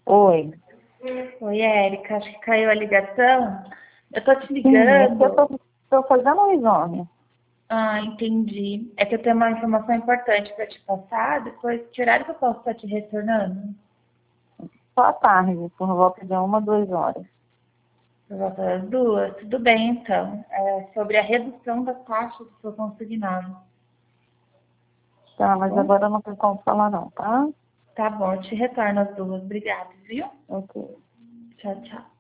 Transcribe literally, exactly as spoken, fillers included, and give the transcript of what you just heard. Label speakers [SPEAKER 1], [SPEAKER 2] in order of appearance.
[SPEAKER 1] Oi.
[SPEAKER 2] Oi, Érica, acho que caiu a ligação. Eu tô te
[SPEAKER 1] Sim, é que eu
[SPEAKER 2] ligando.
[SPEAKER 1] tô, tô fazendo um exame.
[SPEAKER 2] Ah, entendi. É que eu tenho uma informação importante para te passar. Depois, que horário que eu posso estar te retornando?
[SPEAKER 1] Só à tarde, por volta de uma, duas horas.
[SPEAKER 2] Por volta das duas? Tudo bem, então. É sobre a redução da taxa do seu consignado.
[SPEAKER 1] Tá,
[SPEAKER 2] Tá
[SPEAKER 1] mas
[SPEAKER 2] bom?
[SPEAKER 1] agora eu não tenho como falar não, tá?
[SPEAKER 2] Tá bom, eu te retorno às duas. Obrigada, viu?
[SPEAKER 1] Ok.
[SPEAKER 2] Tchau, tchau.